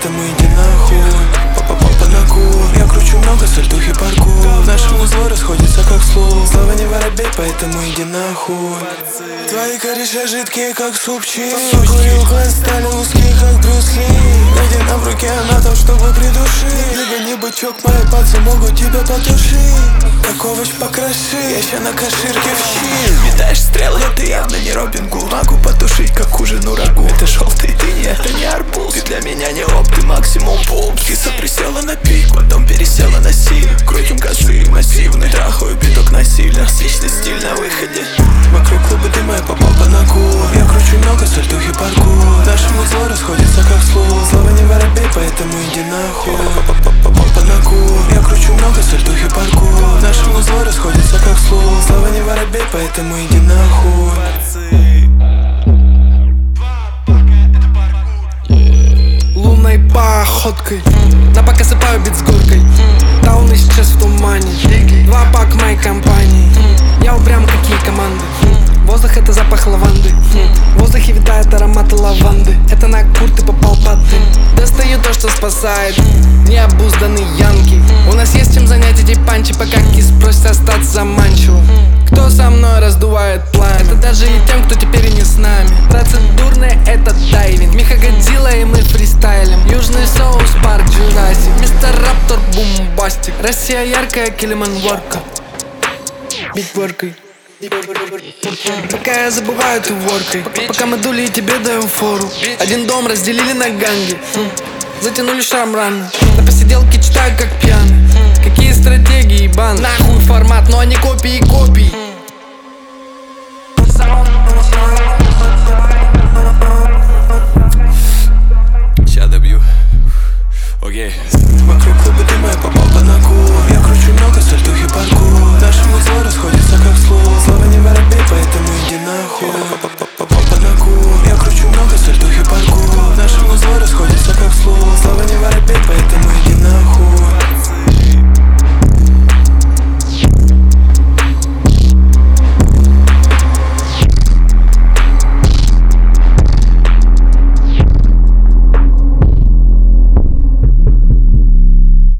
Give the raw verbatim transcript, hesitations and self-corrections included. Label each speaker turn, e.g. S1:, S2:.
S1: поэтому иди нахуй. Папа-папа на кур. Я кручу много сальтухи паркур. В нашем узло расходится как слух. Слава не воробей, поэтому иди нахуй. Твои кореша жидкие, как супчик. Курилка стали узкие, как Брюс Ли. Найди нам в руке анатом, чтобы придушить. Либо не бычок, мои пальцы могут тебя потушить. Как овощ покроши, я ща на каширке в щит. Метаешь стрелы, ты явно не Робин Гуд. Могу потушить, как ужину рагу. Это желтый дыни, это не арбуз. Ты для меня не оп, ты максимум пуп. Киса присела на пик, потом пересела на силь. Крутим козы массивный, трахаю биток насильно. Токсичный стиль на выходе. Вокруг клуба дыма, я попал по ногу. Я кручу много сальтухи паркур. В нашем узло расходится как слух. Слава не воробей, поэтому иди нахуй. Попал по ногу. Я кручу много сальтухи паркур. В нашем узло расходится как слух. Слава не воробей, поэтому иди нахуй.
S2: Лунной походкой на пока сыпаю бит с горкой. Таун исчез в тумане. Два пак моей компании. Я упрям, какие команды. Воздух — это запах лаванды. В воздухе витает аромат лаванды. Это на кур, ты попал под дым. Достаю то, что спасает. Необузданный янки. У нас есть чем занять эти панчи, пока кис просит остаться заманчиво. Кто со мной раздувает пламя? Это даже и тем, кто теперь и не с нами. Процедурный — это дайвинг. Миха Годзилла и мы фристайлим. Южный соус, парк Джурасик. Мистер Раптор, бумбастик. Россия яркая, Килиман ворка. Битворкой. Пока я забываю, ты воркой. Пока мы дули и тебе даем фору. Один дом разделили на ганги. Затянули шрам рано. На посиделке читаю как пьяный. Какие стратегии, бан? Нахуй формат, но они копии копий.